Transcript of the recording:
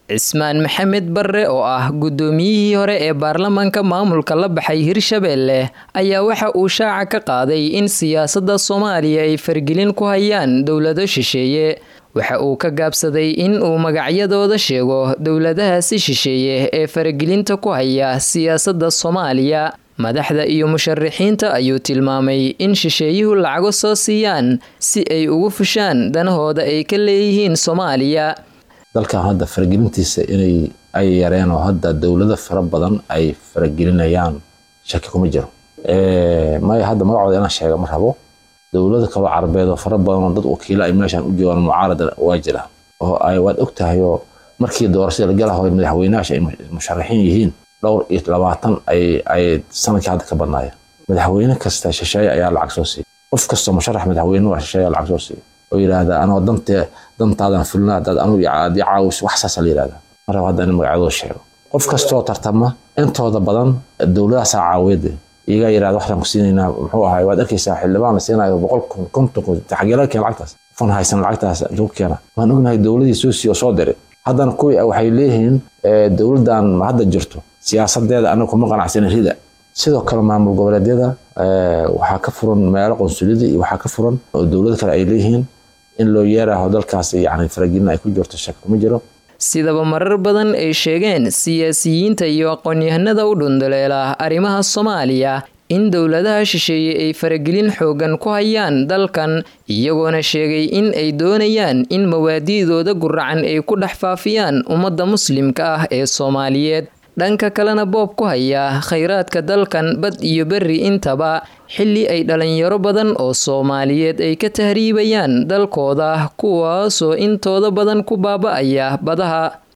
Cismaan Maxamed Barre oo ah gudoomiyihii hore ee baarlamaanka maamulka la baxay Hirshabelle ayaa waxa uu shaaca ka qaaday in siyaasadda Soomaaliya ay fargelin ku hayaan dowlado shisheeye. Waxa uu ka gaabsaday in uu magacyadooda sheego dowladahaasi shisheeye ee fargelinta ku haya siyaasadda Soomaaliya. Madaxda iyo musharaxiinta ayuu tilmaamay in shisheeyuhu lacago soo siiyaan si ay ugu fushaan danahooda ay ka leeyihiin Soomaaliya. dalka hadda fargelintiisa inay ay yareen oo hadda dawlado fara badan ay fargelinayaan shaki kuma jiro ma hadda magacooda inaan sheego ma rabo dawlado kale Carabeed oo fara badan oo dad wakiilo ay meeshan u joogaan mucaarada waa jira oo ay wad ogtahay oo markii doorashada la galahay madaxweynaha ay musharaxiin yihiin dhowr iyo 20 ay sanadkii hadda ka badnaayeen madaxweyne kasta shisheeye ayaa lacag soo siiyay qof kasta musharax madaxweyne waa shisheeye lacag soo siiyay oo yiraahdaa anoo dantaadan fulnaa dad anu yaadi caawis wax saas la yiraahdaa marka hadda in magacooda sheego qof kasta oo tartama intooda badan dawladda caawiyada iyaga yiraahdo waxaan ku siinayna muxuu ahay waad arkaysaa xildhibaan la siinayo 100 konton taxageela keen lacagtaas fan haysan lacagtaas joogkeena waan ognahay dawladii soo diray haddana kuwii waxay leeyihiin dawladdan hadda jirto siyaasadeeda anagu kuma qanacsanin rida sidoo kale maamul goboleedyada waxa ka furan meelo qonsuliyada iyo waxa ka furan oo dawlad kale ay leeyihiin in loo yeeraho dalkaas yaani faragelin ay ku jirto shaki kuma jiro sidaba marar badan ay sheegeen siyaasiyiinta iyo aqoon-yahanada u dhundaleela arrimaha Soomaaliya in dawladaha shisheeye ay faragelin xoogan ku hayaan dalkan iyagoona sheegay in ay doonayaan in mawaadiidooda guracan ay ku dhex faafiyaan ummadda muslimka ah ee Soomaaliyeed dhanka kalena boob ku haya khayraadka dalkan bad iyo berri intaba xilli ay dhalinyaro badan oo Soomaaliyeed ay ka tahriibayaan dalkooda kuwaasoo intooda badan ku baaba'aya badaha